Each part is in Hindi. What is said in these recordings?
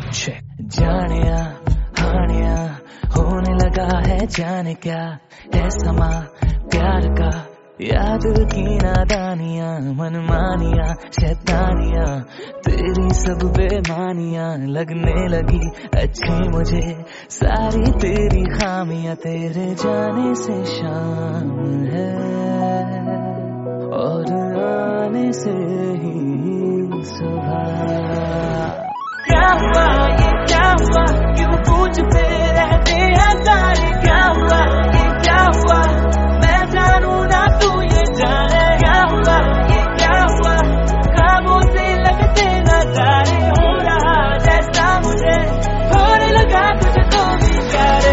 जानिया हानिया होने लगा है, जाने क्या है समा प्यार का, याद की नादानियां मनमानिया शैतानिया तेरी सब बेमानियां लगने लगी अच्छी मुझे सारी तेरी खामियां, तेरे जाने से शाम है और आने से ही सुबह। क्या हुआ ये क्या हुआ, क्यों पूछते रहते हैं सारे, क्या हुआ ये क्या हुआ, मैं जानू ना तू ये जाने, क्या हुआ ये क्या हुआ, ख्वाबों से लगते नजारे, हो रहा जैसा मुझे होने लगा तुझको भी प्यारे।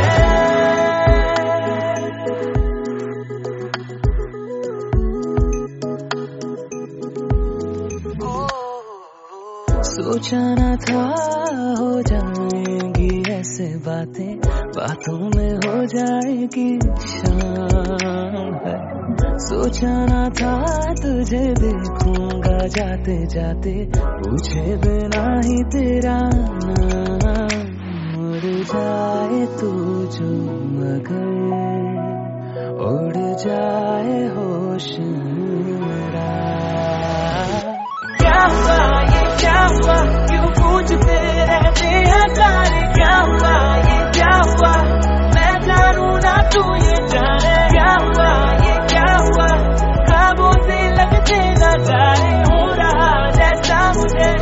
सोचा ना था हो जाएंगी ऐसे बातें, बातों में हो जाएगी शाम है, सोचा ना था तुझे देखूंगा जाते जाते, पूछे बिना ही तेरा नाम, उड़ जाए तू जो मगर उड़ जाए होश मेरा। क्या हुआ ये क्या हुआ, क्यों पूछते रहते हैं सारे, क्या हुआ ये क्या हुआ, मैं जानू ना तू ये जाने, क्या हुआ ये क्या हुआ, ख्वाबों से लगते नजारे, हो रहा जैसा मुझे